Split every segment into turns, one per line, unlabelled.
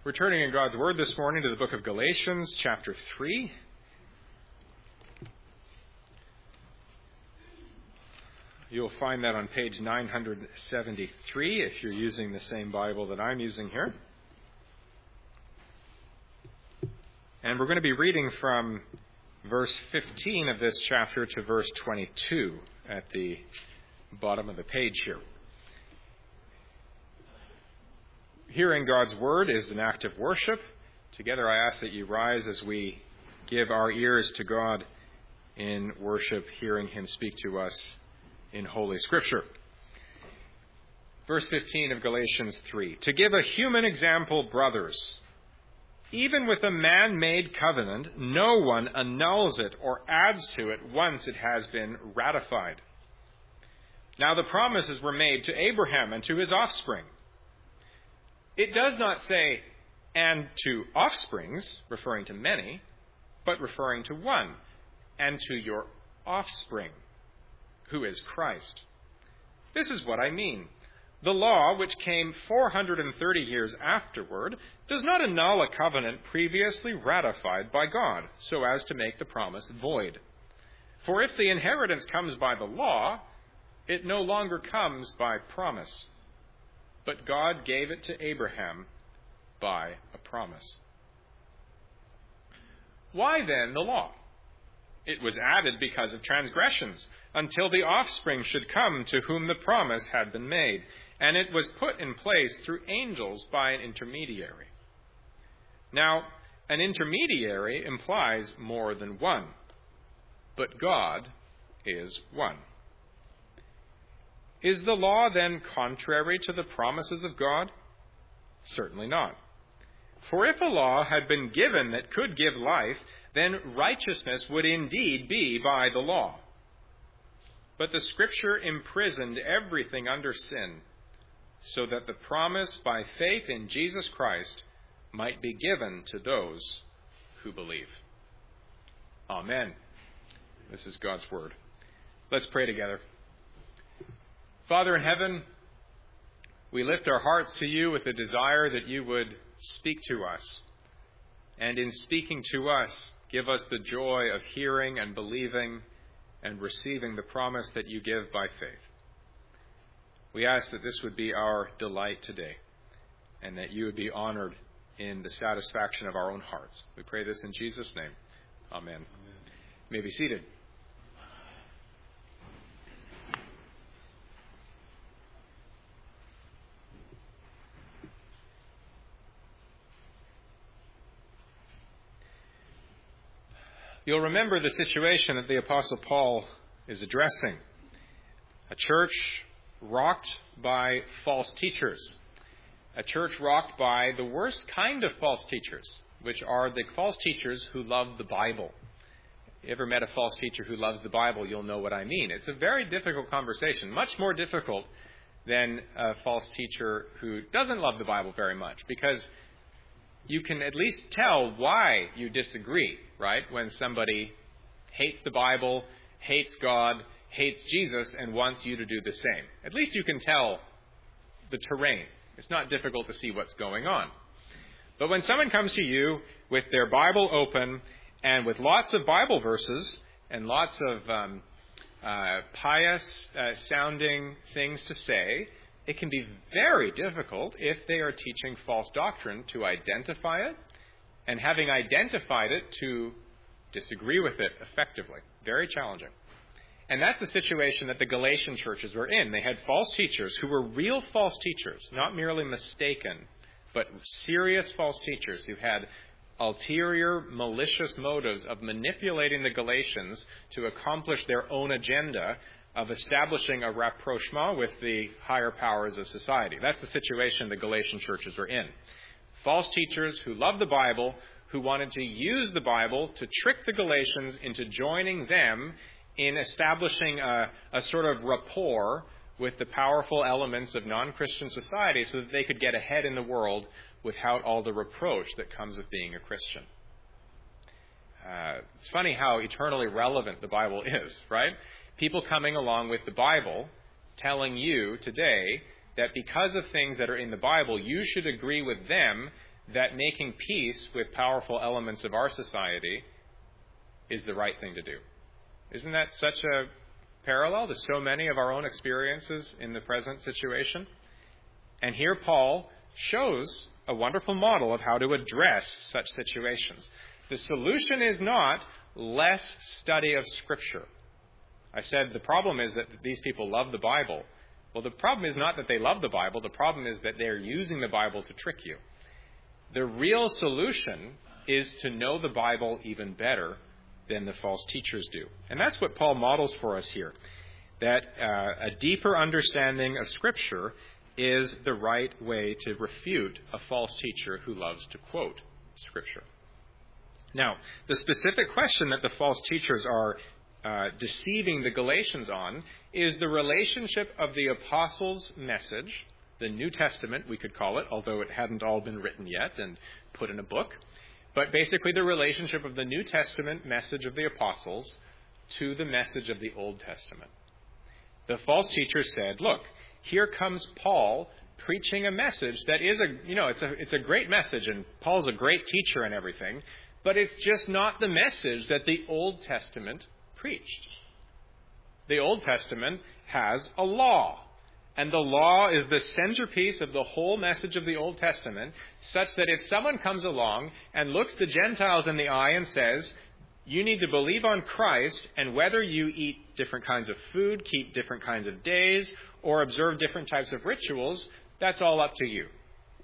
We're turning in God's Word this morning to the book of Galatians, chapter 3. You'll find that on page 973 if you're using the same Bible that I'm using here. And we're going to be reading from verse 15 of this chapter to verse 22 at the bottom of the page here. Hearing God's Word is an act of worship. Together I ask that you rise as we give our ears to God in worship, hearing Him speak to us in Holy Scripture. Verse 15 of Galatians 3. To give a human example, brothers, even with a man-made covenant, no one annuls it or adds to it once it has been ratified. Now the promises were made to Abraham and to his offspring. It does not say, and to offsprings, referring to many, but referring to one, and to your offspring, who is Christ. This is what I mean. The law, which came 430 years afterward, does not annul a covenant previously ratified by God, so as to make the promise void. For if the inheritance comes by the law, it no longer comes by promise. But God gave it to Abraham by a promise. Why then the law? It was added because of transgressions, until the offspring should come to whom the promise had been made, and it was put in place through angels by an intermediary. Now, an intermediary implies more than one, but God is one. Is the law then contrary to the promises of God? Certainly not. For if a law had been given that could give life, then righteousness would indeed be by the law. But the Scripture imprisoned everything under sin, so that the promise by faith in Jesus Christ might be given to those who believe. Amen. This is God's Word. Let's pray together. Father in heaven, we lift our hearts to you with a desire that you would speak to us. And in speaking to us, give us the joy of hearing and believing and receiving the promise that you give by faith. We ask that this would be our delight today, and that you would be honored in the satisfaction of our own hearts. We pray this in Jesus' name. Amen. Amen. You may be seated. You'll remember the situation that the Apostle Paul is addressing. A church rocked by false teachers. A church rocked by the worst kind of false teachers, which are the false teachers who love the Bible. If you ever met a false teacher who loves the Bible, you'll know what I mean. It's a very difficult conversation, much more difficult than a false teacher who doesn't love the Bible very much, because you can at least tell why you disagree, right? When somebody hates the Bible, hates God, hates Jesus, and wants you to do the same. At least you can tell the terrain. It's not difficult to see what's going on. But when someone comes to you with their Bible open and with lots of Bible verses and lots of pious sounding things to say, it can be very difficult, if they are teaching false doctrine, to identify it, and having identified it, to disagree with it effectively. Very challenging. And that's the situation that the Galatian churches were in. They had false teachers who were real false teachers, not merely mistaken, but serious false teachers who had ulterior, malicious motives of manipulating the Galatians to accomplish their own agenda of establishing a rapprochement with the higher powers of society. That's the situation the Galatian churches were in. False teachers who loved the Bible, who wanted to use the Bible to trick the Galatians into joining them in establishing a sort of rapport with the powerful elements of non-Christian society so that they could get ahead in the world without all the reproach that comes with being a Christian. It's funny how eternally relevant the Bible is, right? People coming along with the Bible telling you today that because of things that are in the Bible, you should agree with them that making peace with powerful elements of our society is the right thing to do. Isn't that such a parallel to so many of our own experiences in the present situation? And here Paul shows a wonderful model of how to address such situations. The solution is not less study of Scripture. I said the problem is that these people love the Bible. Well, the problem is not that they love the Bible. The problem is that they're using the Bible to trick you. The real solution is to know the Bible even better than the false teachers do. And that's what Paul models for us here, that a deeper understanding of Scripture is the right way to refute a false teacher who loves to quote Scripture. Now, the specific question that the false teachers are deceiving the Galatians on is the relationship of the apostles' message, the New Testament, we could call it, although it hadn't all been written yet and put in a book, but basically the relationship of the New Testament message of the apostles to the message of the Old Testament. The false teachers said, look, here comes Paul preaching a message that is it's a great message, and Paul's a great teacher and everything, but it's just not the message that the Old Testament preached. The Old Testament has a law, and the law is the centerpiece of the whole message of the Old Testament, such that if someone comes along and looks the Gentiles in the eye and says, you need to believe on Christ, and whether you eat different kinds of food, keep different kinds of days, or observe different types of rituals, that's all up to you.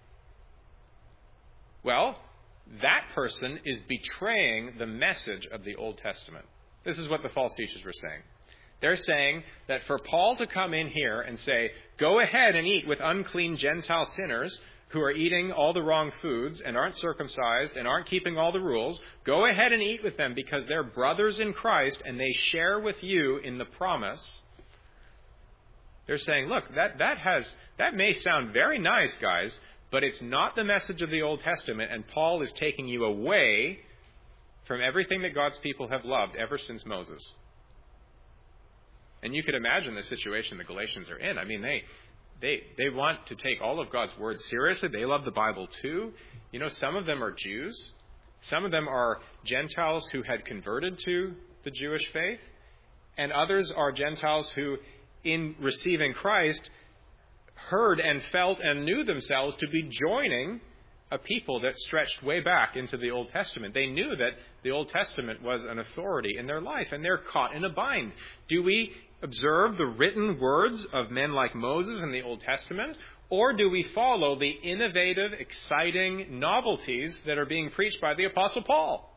Well, that person is betraying the message of the Old Testament. This is what the false teachers were saying. They're saying that for Paul to come in here and say, go ahead and eat with unclean Gentile sinners who are eating all the wrong foods and aren't circumcised and aren't keeping all the rules, go ahead and eat with them because they're brothers in Christ and they share with you in the promise. They're saying, look, that may sound very nice, guys, but it's not the message of the Old Testament, and Paul is taking you away from everything that God's people have loved ever since Moses. And you could imagine the situation the Galatians are in. I mean, they want to take all of God's words seriously. They love the Bible too. You know, some of them are Jews. Some of them are Gentiles who had converted to the Jewish faith. And others are Gentiles who, in receiving Christ, heard and felt and knew themselves to be joining a people that stretched way back into the Old Testament. They knew that the Old Testament was an authority in their life, and they're caught in a bind. Do we observe the written words of men like Moses in the Old Testament, or do we follow the innovative, exciting novelties that are being preached by the Apostle Paul?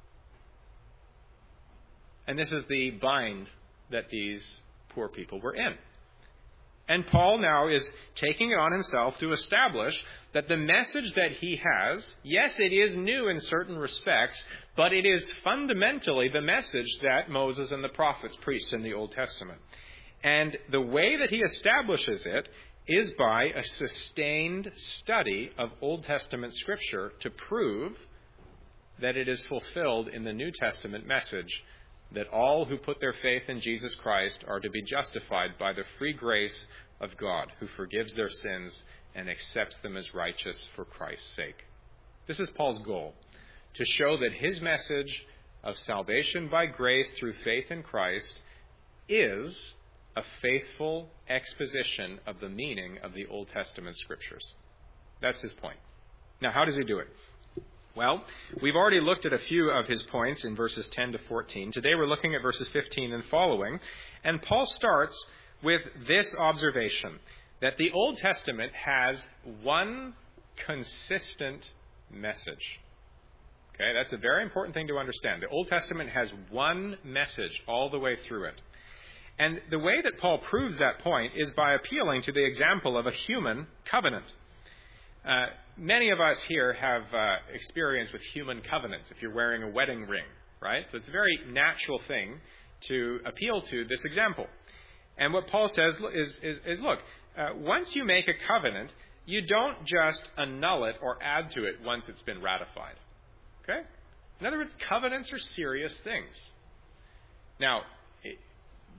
And this is the bind that these poor people were in. And Paul now is taking it on himself to establish that the message that he has, yes, it is new in certain respects, but it is fundamentally the message that Moses and the prophets preached in the Old Testament. And the way that he establishes it is by a sustained study of Old Testament Scripture to prove that it is fulfilled in the New Testament message that all who put their faith in Jesus Christ are to be justified by the free grace of God, who forgives their sins and accepts them as righteous for Christ's sake. This is Paul's goal, to show that his message of salvation by grace through faith in Christ is a faithful exposition of the meaning of the Old Testament Scriptures. That's his point. Now, how does he do it? Well, we've already looked at a few of his points in verses 10 to 14. Today we're looking at verses 15 and following. And Paul starts with this observation, that the Old Testament has one consistent message. Okay, that's a very important thing to understand. The Old Testament has one message all the way through it. And the way that Paul proves that point is by appealing to the example of a human covenant. Many of us here have experience with human covenants if you're wearing a wedding ring, right? So it's a very natural thing to appeal to this example. And what Paul says is look, once you make a covenant, you don't just annul it or add to it once it's been ratified. Okay? In other words, covenants are serious things. Now,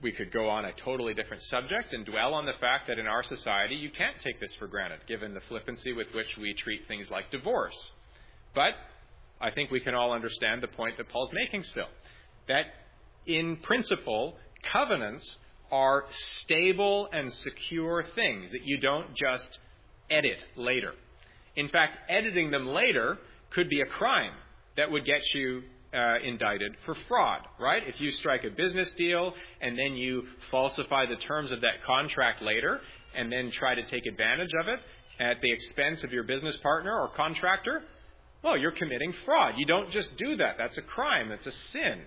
We could go on a totally different subject and dwell on the fact that in our society you can't take this for granted, given the flippancy with which we treat things like divorce. But I think we can all understand the point that Paul's making still, that in principle, covenants are stable and secure things that you don't just edit later. In fact, editing them later could be a crime that would get you indicted for fraud, right? If you strike a business deal and then you falsify the terms of that contract later and then try to take advantage of it at the expense of your business partner or contractor, well, you're committing fraud. You don't just do that. That's a crime. That's a sin.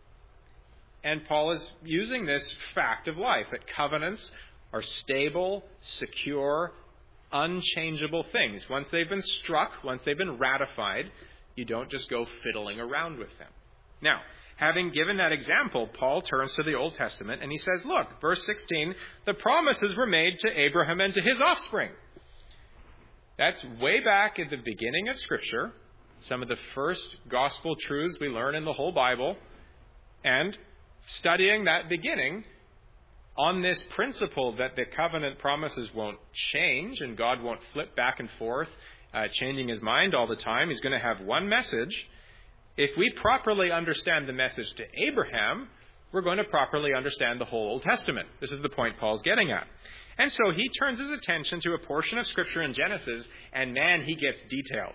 And Paul is using this fact of life, that covenants are stable, secure, unchangeable things. Once they've been struck, once they've been ratified, you don't just go fiddling around with them. Now, having given that example, Paul turns to the Old Testament and he says, look, verse 16, the promises were made to Abraham and to his offspring. That's way back at the beginning of Scripture, some of the first gospel truths we learn in the whole Bible, and studying that beginning on this principle that the covenant promises won't change and God won't flip back and forth, changing his mind all the time. He's going to have one message. If we properly understand the message to Abraham, we're going to properly understand the whole Old Testament. This is the point Paul's getting at. And so he turns his attention to a portion of Scripture in Genesis, and man, he gets detailed.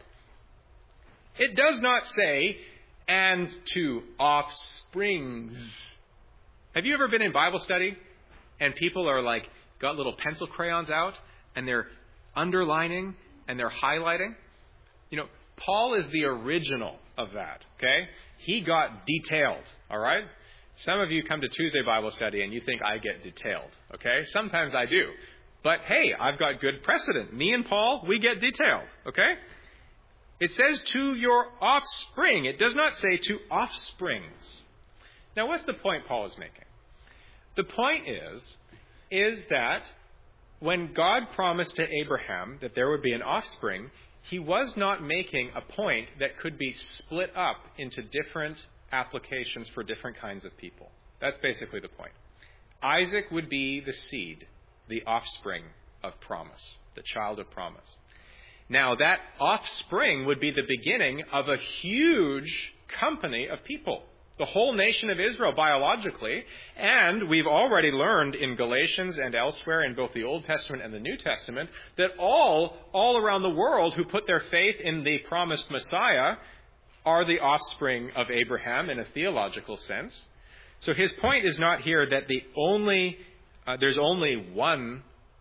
It does not say, and to offsprings. Have you ever been in Bible study and people are like, got little pencil crayons out and they're underlining and they're highlighting? You know, Paul is the original of that, okay? He got detailed, all right? Some of you come to Tuesday Bible study and you think I get detailed, okay? Sometimes I do. But hey, I've got good precedent. Me and Paul, we get detailed, okay? It says to your offspring. It does not say to offsprings. Now, what's the point Paul is making? The point is that when God promised to Abraham that there would be an offspring, he was not making a point that could be split up into different applications for different kinds of people. That's basically the point. Isaac would be the seed, the offspring of promise, the child of promise. Now, that offspring would be the beginning of a huge company of people, the whole nation of Israel biologically. And we've already learned in Galatians and elsewhere in both the Old Testament and the New Testament that all around the world who put their faith in the promised Messiah are the offspring of Abraham in a theological sense. So his point is not here that there's only one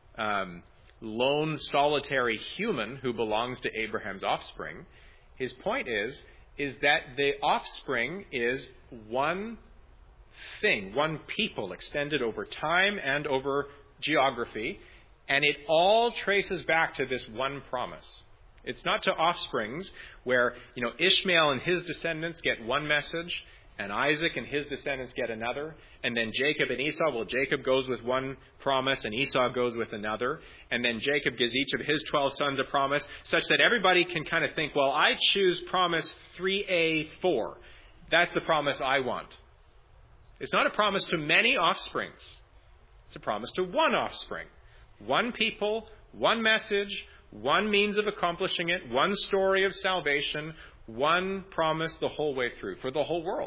lone solitary human who belongs to Abraham's offspring. His point is that the offspring is one thing, one people extended over time and over geography, and it all traces back to this one promise. It's not to offsprings where, Ishmael and his descendants get one message, and Isaac and his descendants get another, and then Jacob and Esau, well, Jacob goes with one promise and Esau goes with another, and then Jacob gives each of his 12 sons a promise, such that everybody can kind of think, well, I choose promise 3A4. That's the promise I want. It's not a promise to many offsprings. It's a promise to one offspring. One people, one message, one means of accomplishing it, one story of salvation, one promise the whole way through for the whole world.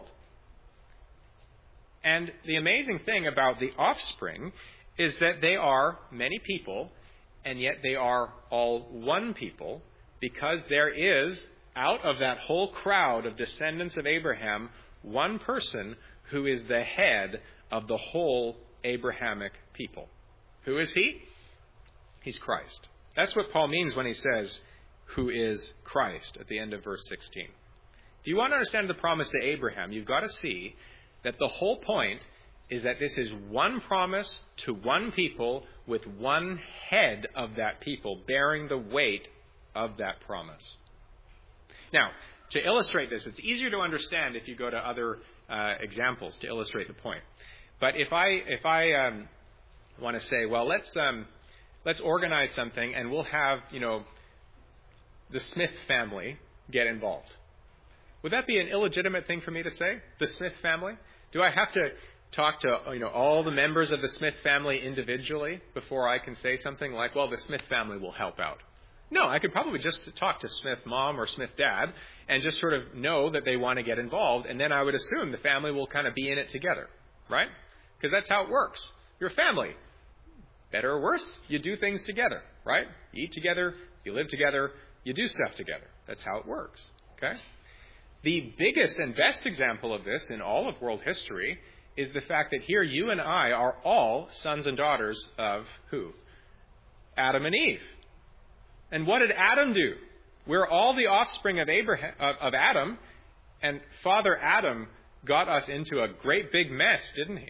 And the amazing thing about the offspring is that they are many people, and yet they are all one people, because there is, out of that whole crowd of descendants of Abraham, one person who is the head of the whole Abrahamic people. Who is he? He's Christ. That's what Paul means when he says, who is Christ, at the end of verse 16. If you want to understand the promise to Abraham, you've got to see that the whole point is that this is one promise to one people with one head of that people bearing the weight of that promise. Now, to illustrate this, it's easier to understand if you go to other examples to illustrate the point. But if I want to say, well, let's organize something and we'll have, the Smith family get involved. Would that be an illegitimate thing for me to say? The Smith family? Do I have to talk to all the members of the Smith family individually before I can say something like, well, the Smith family will help out. No, I could probably just talk to Smith mom or Smith dad and just sort of know that they want to get involved, and then I would assume the family will kind of be in it together, right? Because that's how it works. You're a family. Better or worse, you do things together, right? You eat together, you live together, you do stuff together. That's how it works, okay? The biggest and best example of this in all of world history is the fact that here you and I are all sons and daughters of who? Adam and Eve. And what did Adam do? We're all the offspring of Adam, and Father Adam got us into a great big mess, didn't he?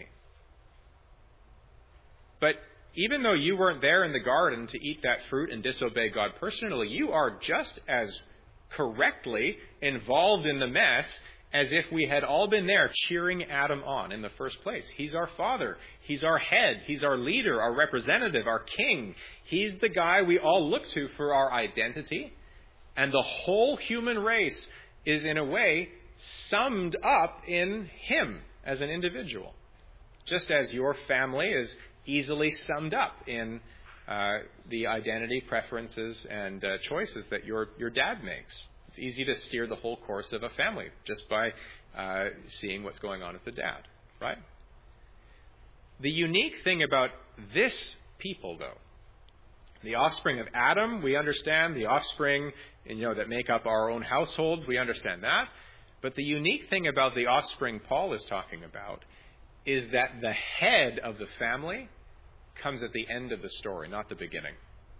But even though you weren't there in the garden to eat that fruit and disobey God personally, you are just as correctly involved in the mess as if we had all been there cheering Adam on in the first place. He's our father. He's our head. He's our leader, our representative, our king. He's the guy we all look to for our identity. And the whole human race is, in a way, summed up in him as an individual. Just as your family is easily summed up in the identity, preferences, and choices that your dad makes. It's easy to steer the whole course of a family just by seeing what's going on with the dad, right? The unique thing about this people, though, the offspring of Adam, we understand. The offspring, that make up our own households, we understand that. But the unique thing about the offspring Paul is talking about is that the head of the family comes at the end of the story, not the beginning.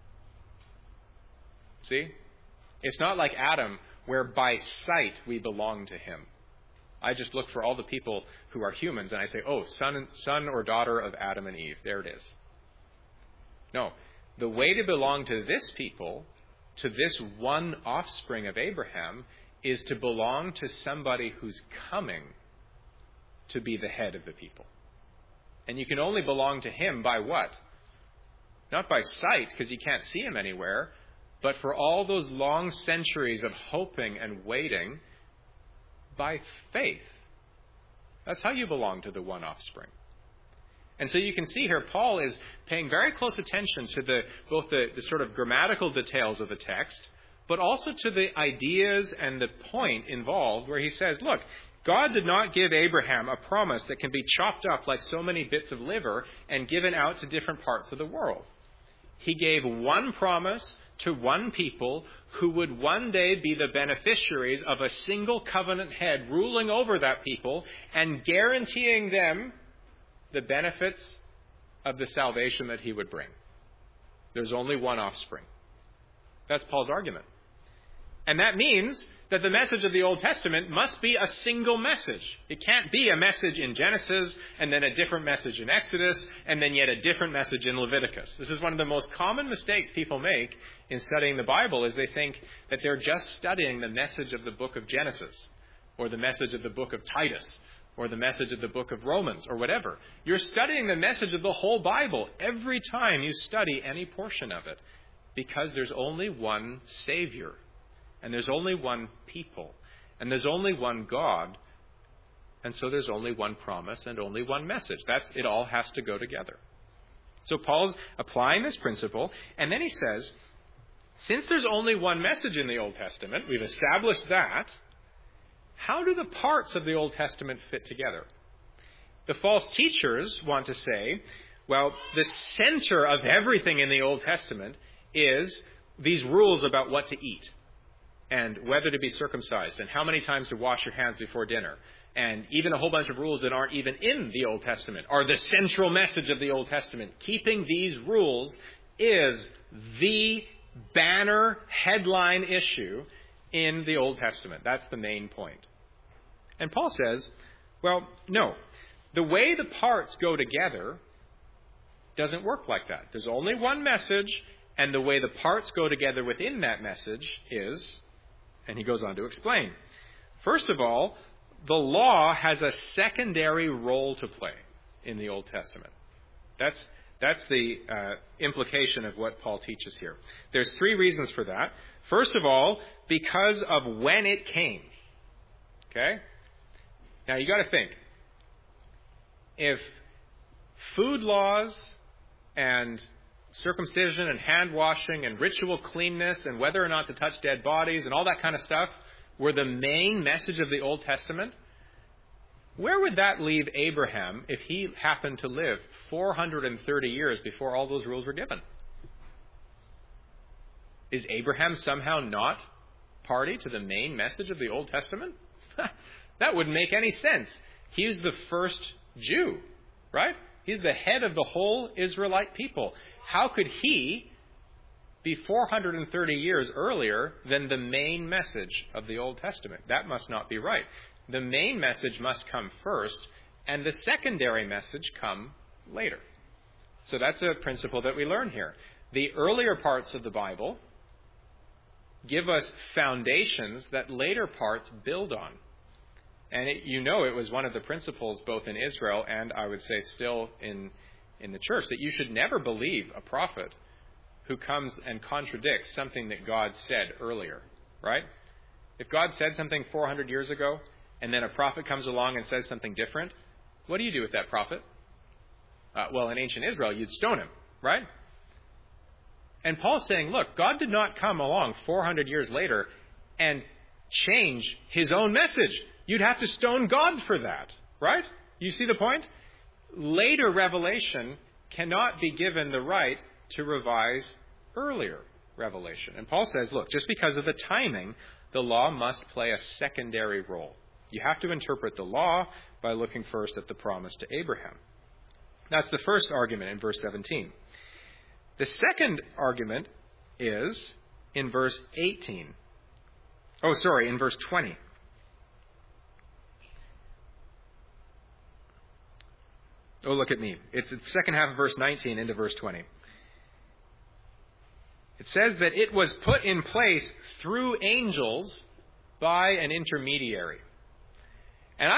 See? It's not like Adam, where by sight we belong to him. I just look for all the people who are humans and I say, oh, son or daughter of Adam and Eve. There it is. No. The way to belong to this people, to this one offspring of Abraham, is to belong to somebody who's coming to be the head of the people. And you can only belong to him by what? Not by sight, because you can't see him anywhere, but for all those long centuries of hoping and waiting, by faith. That's how you belong to the one offspring. And so you can see here, Paul is paying very close attention to both the sort of grammatical details of the text, but also to the ideas and the point involved where he says, look, God did not give Abraham a promise that can be chopped up like so many bits of liver and given out to different parts of the world. He gave one promise to one people who would one day be the beneficiaries of a single covenant head ruling over that people and guaranteeing them the benefits of the salvation that he would bring. There's only one offspring. That's Paul's argument. And that means that the message of the Old Testament must be a single message. It can't be a message in Genesis and then a different message in Exodus and then yet a different message in Leviticus. This is one of the most common mistakes people make in studying the Bible, is they think that they're just studying the message of the book of Genesis or the message of the book of Titus or the message of the book of Romans or whatever. You're studying the message of the whole Bible every time you study any portion of it, because there's only one Savior. And there's only one people. And there's only one God. And so there's only one promise and only one message. It all has to go together. So Paul's applying this principle. And then he says, since there's only one message in the Old Testament, we've established that, how do the parts of the Old Testament fit together? The false teachers want to say, well, the center of everything in the Old Testament is these rules about what to eat, and whether to be circumcised, and how many times to wash your hands before dinner, and even a whole bunch of rules that aren't even in the Old Testament are the central message of the Old Testament. Keeping these rules is the banner headline issue in the Old Testament. That's the main point. And Paul says, well, no. The way the parts go together doesn't work like that. There's only one message, and the way the parts go together within that message is... And he goes on to explain. First of all, the law has a secondary role to play in the Old Testament. That's the implication of what Paul teaches here. There's three reasons for that. First of all, because of when it came. Okay? Now you got to think. if food laws and circumcision and hand washing and ritual cleanness and whether or not to touch dead bodies and all that kind of stuff were the main message of the Old Testament, where would that leave Abraham if he happened to live 430 years before all those rules were given? Is Abraham somehow not party to the main message of the Old Testament? That wouldn't make any sense. He's the first Jew, right? He's the head of the whole Israelite people. How could he be 430 years earlier than the main message of the Old Testament? That must not be right. The main message must come first, and the secondary message come later. So that's a principle that we learn here. The earlier parts of the Bible give us foundations that later parts build on. And it was one of the principles both in Israel and I would say still in the church, that you should never believe a prophet who comes and contradicts something that God said earlier, right? If God said something 400 years ago and then a prophet comes along and says something different, what do you do with that prophet? Well, in ancient Israel, you'd stone him, right? And Paul's saying, look, God did not come along 400 years later and change his own message. You'd have to stone God for that, right? You see the point? Later revelation cannot be given the right to revise earlier revelation. And Paul says, look, just because of the timing, the law must play a secondary role. You have to interpret the law by looking first at the promise to Abraham. That's the first argument in verse 17. The second argument is in verse 18. In verse 20. Oh, look at me. It's the second half of verse 19 into verse 20. It says that it was put in place through angels by an intermediary. And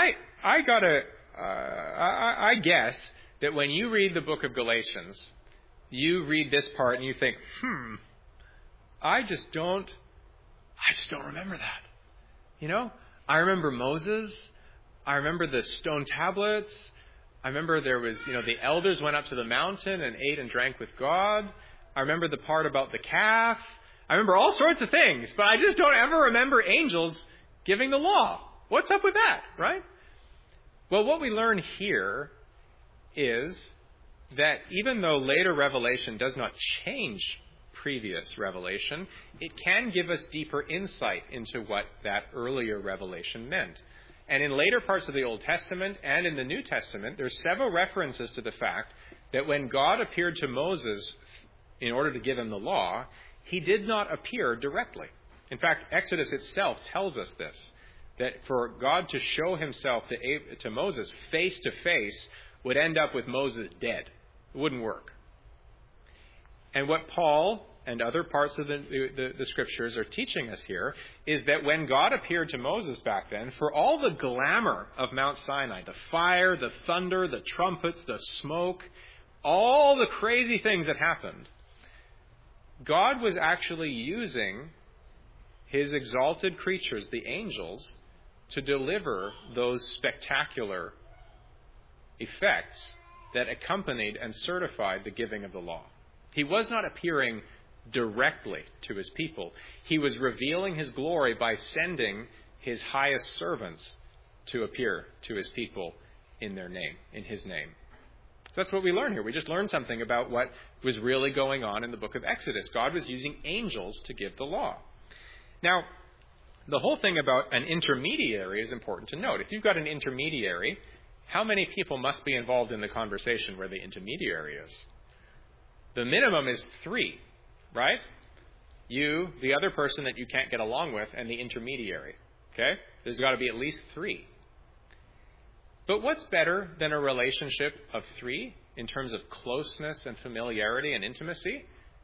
I guess that when you read the book of Galatians, you read this part and you think, I just don't remember that. You know, I remember Moses. I remember the stone tablets. I remember there was, the elders went up to the mountain and ate and drank with God. I remember the part about the calf. I remember all sorts of things, but I just don't ever remember angels giving the law. What's up with that, right? Well, what we learn here is that even though later revelation does not change previous revelation, it can give us deeper insight into what that earlier revelation meant. And in later parts of the Old Testament and in the New Testament, there's several references to the fact that when God appeared to Moses in order to give him the law, he did not appear directly. In fact, Exodus itself tells us this, that for God to show himself to Moses face to face would end up with Moses dead. It wouldn't work. And what Paul and other parts of the scriptures are teaching us here is that when God appeared to Moses back then, for all the glamour of Mount Sinai, the fire, the thunder, the trumpets, the smoke, all the crazy things that happened, God was actually using his exalted creatures, the angels, to deliver those spectacular effects that accompanied and certified the giving of the law. He was not appearing directly to his people. He was revealing his glory by sending his highest servants to appear to his people in their name, in his name. So that's what we learn here. We just learned something about what was really going on in the book of Exodus. God was using angels to give the law. Now, the whole thing about an intermediary is important to note. If you've got an intermediary, how many people must be involved in the conversation where the intermediary is? The minimum is 3, right? You, the other person that you can't get along with, and the intermediary. Okay? There's got to be at least 3. But what's better than a relationship of 3 in terms of closeness and familiarity and intimacy?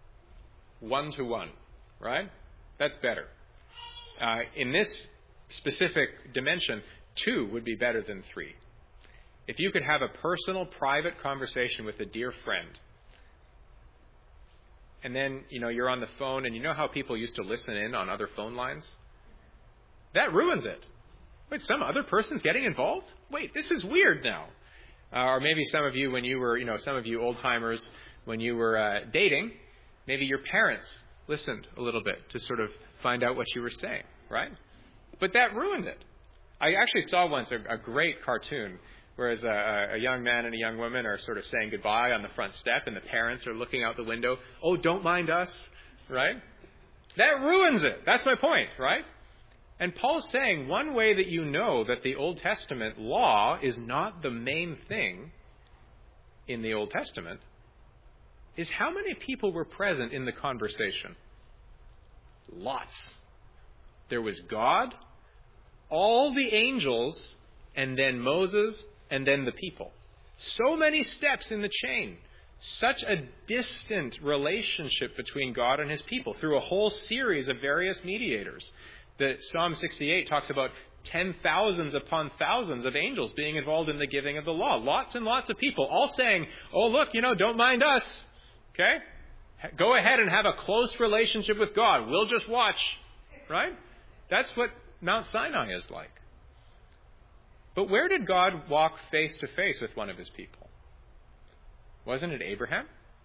1-to-1, right? That's better. In this specific dimension, 2 would be better than 3. If you could have a personal, private conversation with a dear friend, and then, you're on the phone, and you know how people used to listen in on other phone lines? That ruins it. Wait, some other person's getting involved? Wait, this is weird now. Or maybe some of you, when you were, some of you old-timers, when you were dating, maybe your parents listened a little bit to sort of find out what you were saying, right? But that ruined it. I actually saw once a great cartoon, whereas a young man and a young woman are sort of saying goodbye on the front step, and the parents are looking out the window. Oh, don't mind us, right? That ruins it. That's my point, right? And Paul's saying one way that you know that the Old Testament law is not the main thing in the Old Testament is how many people were present in the conversation. Lots. There was God, all the angels, and then Moses, and then the people. So many steps in the chain. Such a distant relationship between God and his people through a whole series of various mediators. The Psalm 68 talks about 10,000s upon thousands of angels being involved in the giving of the law. Lots and lots of people all saying, oh, look, don't mind us. Okay? Go ahead and have a close relationship with God. We'll just watch. Right? That's what Mount Sinai is like. But where did God walk face to face with one of his people? Wasn't it Abraham?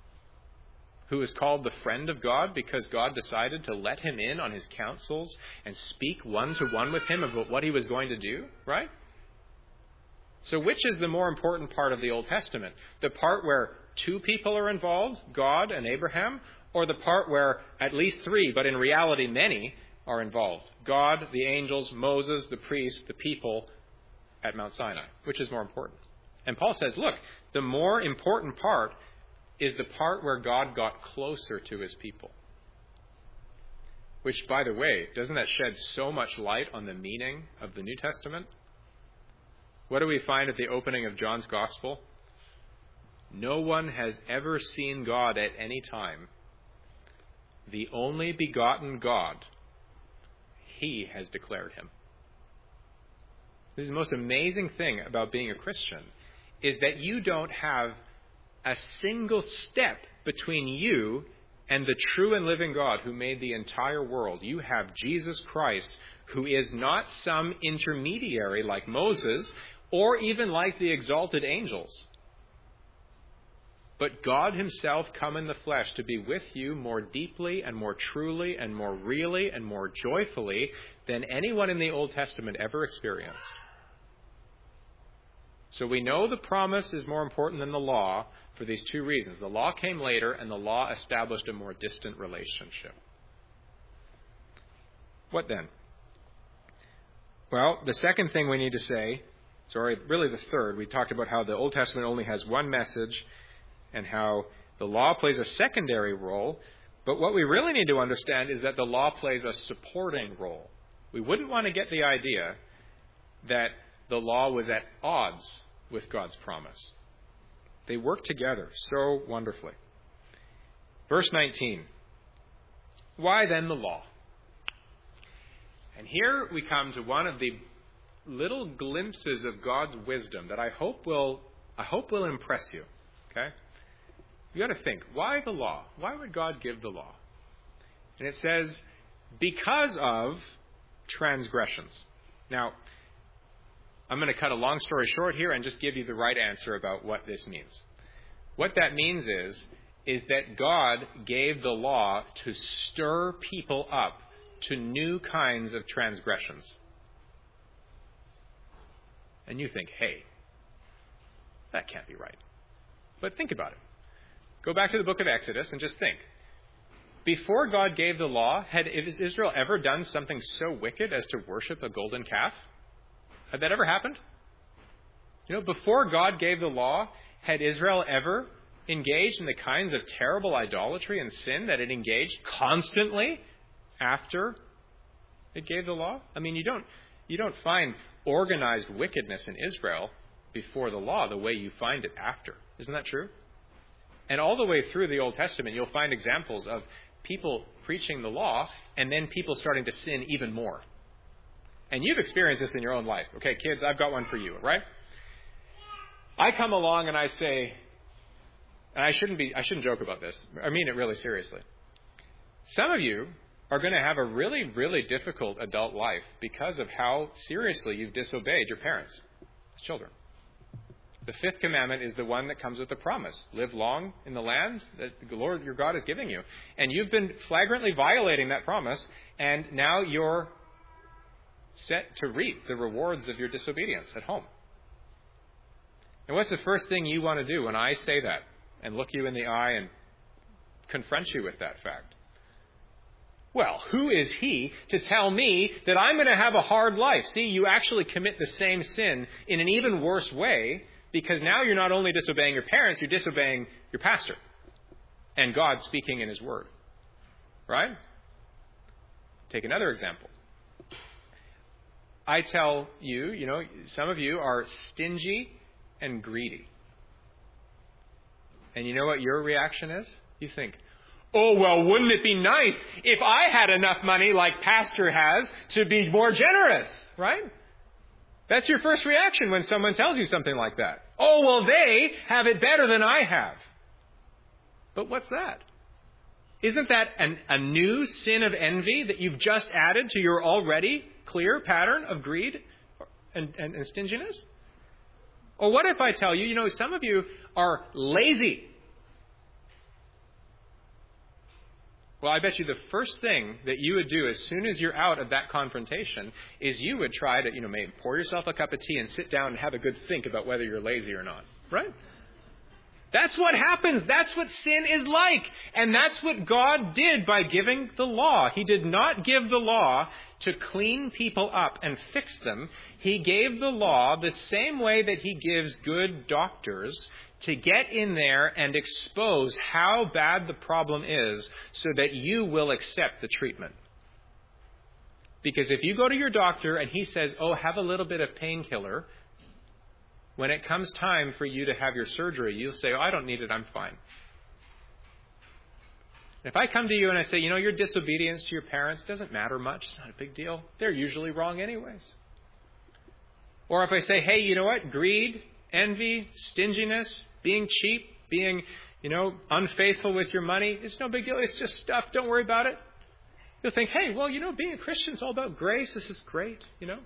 Who was called the friend of God because God decided to let him in on his counsels and speak one-to-one with him about what he was going to do, right? So which is the more important part of the Old Testament? The part where two people are involved, God and Abraham, or the part where at least three, but in reality many, are involved? God, the angels, Moses, the priests, the people at Mount Sinai. Which is more important? And Paul says, look, the more important part is the part where God got closer to his people. Which, by the way, doesn't that shed so much light on the meaning of the New Testament? What do we find at the opening of John's Gospel? No one has ever seen God at any time. The only begotten God, he has declared him. This is the most amazing thing about being a Christian, is that you don't have a single step between you and the true and living God who made the entire world. You have Jesus Christ, who is not some intermediary like Moses or even like the exalted angels, but God himself come in the flesh to be with you more deeply and more truly and more really and more joyfully than anyone in the Old Testament ever experienced. So we know the promise is more important than the law for these two reasons. The law came later, and the law established a more distant relationship. What then? Well, the second thing we need to say, really the third, we talked about how the Old Testament only has one message and how the law plays a secondary role. But what we really need to understand is that the law plays a supporting role. We wouldn't want to get the idea that the law was at odds with God's promise. They work together so wonderfully. Verse 19. Why then the law? And here we come to one of the little glimpses of God's wisdom that I hope will impress you. Okay? You got to think, why the law? Why would God give the law? And it says, because of transgressions. Now, I'm going to cut a long story short here and just give you the right answer about what this means. What that means is that God gave the law to stir people up to new kinds of transgressions. And you think, hey, that can't be right. But think about it. Go back to the book of Exodus and just think. Before God gave the law, had Israel ever done something so wicked as to worship a golden calf? Had that ever happened? Before God gave the law, had Israel ever engaged in the kinds of terrible idolatry and sin that it engaged constantly after it gave the law? I mean, you don't find organized wickedness in Israel before the law the way you find it after. Isn't that true? And all the way through the Old Testament, you'll find examples of people preaching the law and then people starting to sin even more. And you've experienced this in your own life. Okay, kids, I've got one for you, right? I come along and I say, and I shouldn't joke about this. I mean it really seriously. Some of you are going to have a really, really difficult adult life because of how seriously you've disobeyed your parents as children. The fifth commandment is the one that comes with the promise. Live long in the land that the Lord your God is giving you. And you've been flagrantly violating that promise, and now you're set to reap the rewards of your disobedience at home. And what's the first thing you want to do when I say that and look you in the eye and confront you with that fact? Well, who is he to tell me that I'm going to have a hard life? See, you actually commit the same sin in an even worse way, because now you're not only disobeying your parents, you're disobeying your pastor and God speaking in his word. Right? Take another example. I tell you, some of you are stingy and greedy. And you know what your reaction is? You think, oh, well, wouldn't it be nice if I had enough money like Pastor has to be more generous, right? That's your first reaction when someone tells you something like that. Oh, well, they have it better than I have. But what's that? Isn't that a new sin of envy that you've just added to your already clear pattern of greed and stinginess? Or what if I tell you, some of you are lazy. Well, I bet you the first thing that you would do as soon as you're out of that confrontation is you would try to, maybe pour yourself a cup of tea and sit down and have a good think about whether you're lazy or not. Right? That's what happens. That's what sin is like. And that's what God did by giving the law. He did not give the law to clean people up and fix them. He gave the law the same way that he gives good doctors to get in there and expose how bad the problem is so that you will accept the treatment. Because if you go to your doctor and he says, oh, have a little bit of painkiller, when it comes time for you to have your surgery, you'll say, oh, I don't need it, I'm fine. If I come to you and I say, your disobedience to your parents doesn't matter much, it's not a big deal. They're usually wrong anyways. Or if I say, hey, you know what? Greed, envy, stinginess, being cheap, being, unfaithful with your money, it's no big deal. It's just stuff. Don't worry about it. You'll think, hey, well, being a Christian is all about grace. This is great,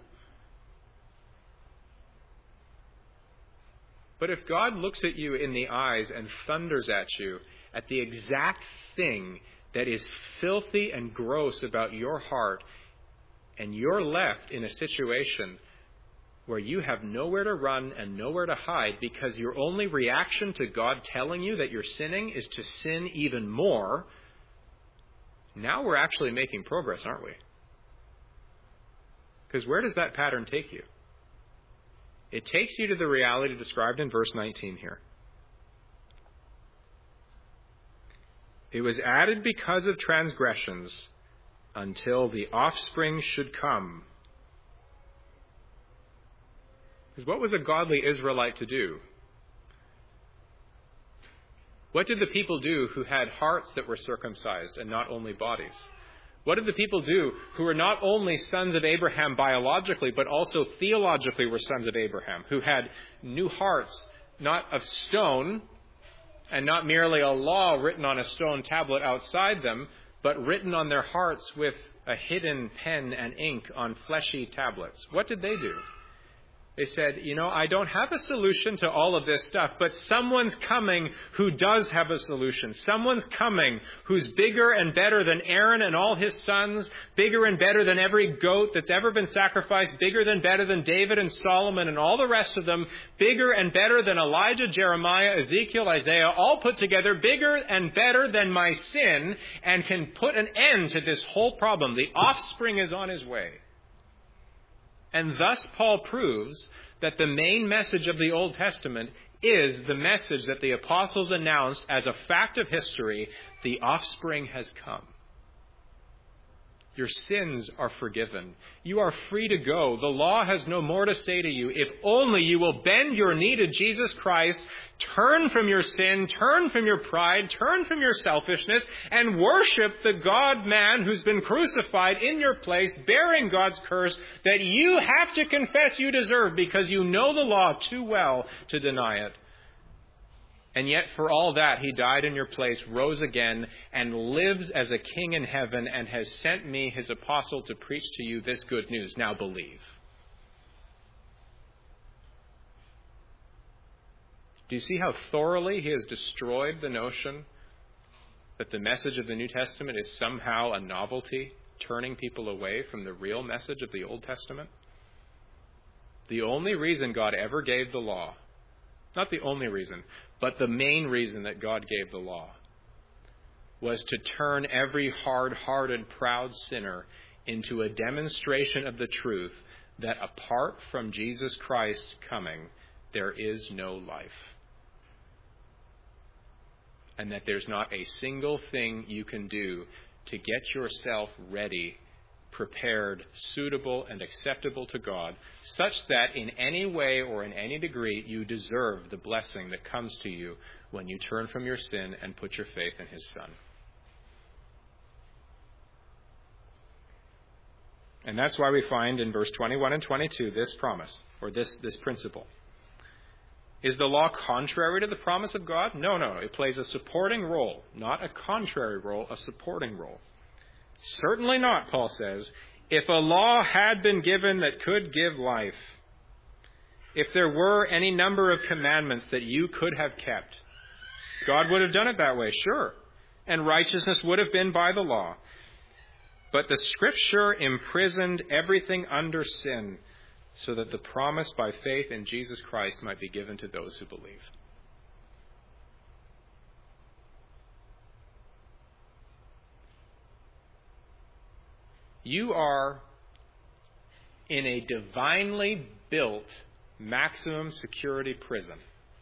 But if God looks at you in the eyes and thunders at you at the exact thing that is filthy and gross about your heart, and you're left in a situation where you have nowhere to run and nowhere to hide because your only reaction to God telling you that you're sinning is to sin even more, now we're actually making progress, aren't we? Because where does that pattern take you? It takes you to the reality described in verse 19 here. It was added because of transgressions until the offspring should come. Because what was a godly Israelite to do? What did the people do who had hearts that were circumcised and not only bodies? What did the people do who were not only sons of Abraham biologically, but also theologically were sons of Abraham, who had new hearts, not of stone, and not merely a law written on a stone tablet outside them, but written on their hearts with a hidden pen and ink on fleshy tablets? What did they do? They said, I don't have a solution to all of this stuff, but someone's coming who does have a solution. Someone's coming who's bigger and better than Aaron and all his sons, bigger and better than every goat that's ever been sacrificed, bigger than better than David and Solomon and all the rest of them, bigger and better than Elijah, Jeremiah, Ezekiel, Isaiah, all put together, bigger and better than my sin, and can put an end to this whole problem. The offspring is on his way. And thus Paul proves that the main message of the Old Testament is the message that the apostles announced as a fact of history: the offspring has come. Your sins are forgiven. You are free to go. The law has no more to say to you. If only you will bend your knee to Jesus Christ, turn from your sin, turn from your pride, turn from your selfishness, and worship the God-man who's been crucified in your place, bearing God's curse that you have to confess you deserve because you know the law too well to deny it. And yet for all that, he died in your place, rose again, and lives as a king in heaven, and has sent me, his apostle, to preach to you this good news. Now believe. Do you see how thoroughly he has destroyed the notion that the message of the New Testament is somehow a novelty, turning people away from the real message of the Old Testament? The only reason God ever gave the law, not the only reason, but the main reason that God gave the law, was to turn every hard-hearted, proud sinner into a demonstration of the truth that apart from Jesus Christ coming, there is no life. And that there's not a single thing you can do to get yourself ready, prepared, suitable, and acceptable to God, such that in any way or in any degree you deserve the blessing that comes to you when you turn from your sin and put your faith in His Son. And that's why we find in verse 21 and 22 this promise, or this principle. Is the law contrary to the promise of God? No. It plays a supporting role, not a contrary role, a supporting role. Certainly not, Paul says. If a law had been given that could give life, if there were any number of commandments that you could have kept, God would have done it that way, sure. And righteousness would have been by the law. But the Scripture imprisoned everything under sin so that the promise by faith in Jesus Christ might be given to those who believe. You are in a divinely built maximum security prison.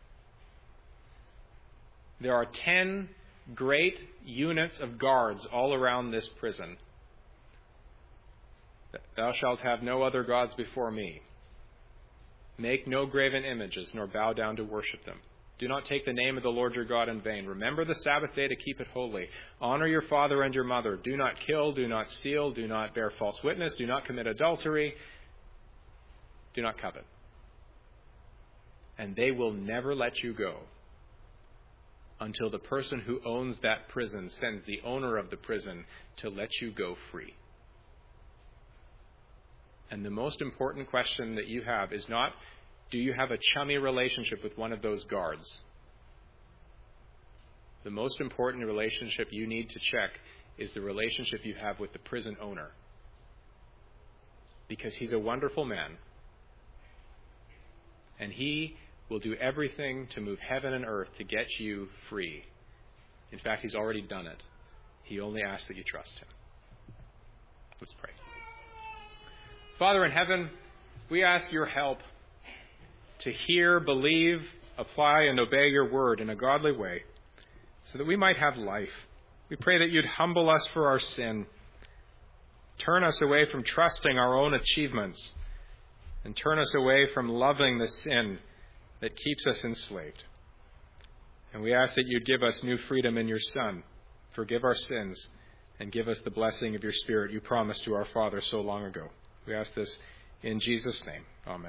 There are 10 great units of guards all around this prison. Thou shalt have no other gods before me. Make no graven images, nor bow down to worship them. Do not take the name of the Lord your God in vain. Remember the Sabbath day to keep it holy. Honor your father and your mother. Do not kill, do not steal, do not bear false witness, do not commit adultery, do not covet. And they will never let you go until the person who owns that prison sends the owner of the prison to let you go free. And the most important question that you have is not, do you have a chummy relationship with one of those guards? The most important relationship you need to check is the relationship you have with the prison owner. Because he's a wonderful man. And he will do everything to move heaven and earth to get you free. In fact, he's already done it. He only asks that you trust him. Let's pray. Father in heaven, we ask your help to hear, believe, apply, and obey your word in a godly way so that we might have life. We pray that you'd humble us for our sin, turn us away from trusting our own achievements, and turn us away from loving the sin that keeps us enslaved. And we ask that you'd give us new freedom in your Son, forgive our sins, and give us the blessing of your Spirit you promised to our Father so long ago. We ask this in Jesus' name. Amen.